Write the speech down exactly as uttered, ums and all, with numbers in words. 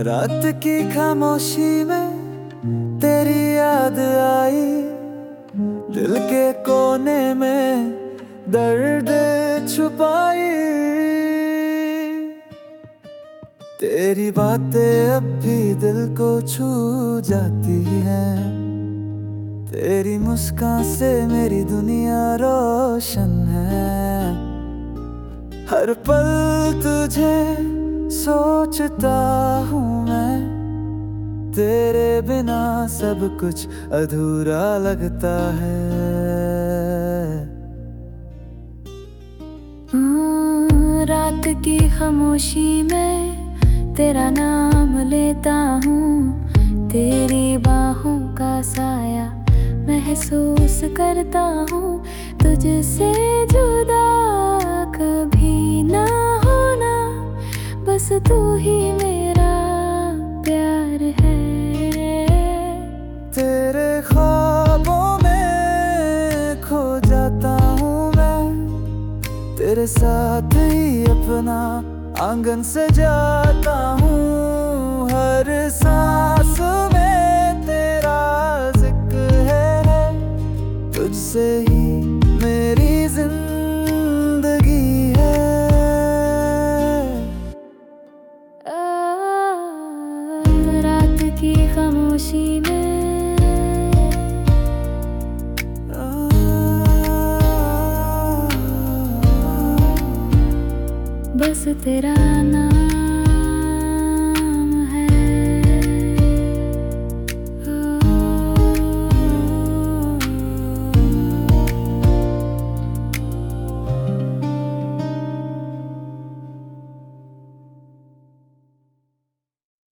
रात की खामोशी में तेरी याद आई, दिल के कोने में दर्द छुपाई। तेरी बातें अब भी दिल को छू जाती हैं, तेरी मुस्कान से मेरी दुनिया रोशन है। हर पल तुझे सोचता हूँ मैं, तेरे बिना सब कुछ अधूरा लगता है। रात की खामोशी में तेरा नाम लेता हूँ, तेरी बाहों का साया महसूस करता हूँ। तुझसे जुदा कभी ना होना, बस तू ही मेरा प्यार है। तेरे ख्वाबों में खो जाता हूँ मैं, तेरे साथ ही अपना आंगन सजाता हूँ। हर सांस में तेरा जिक्र है, तुझसे ही मेरी जिंदगी है। रात की खामोशी में बस तेरा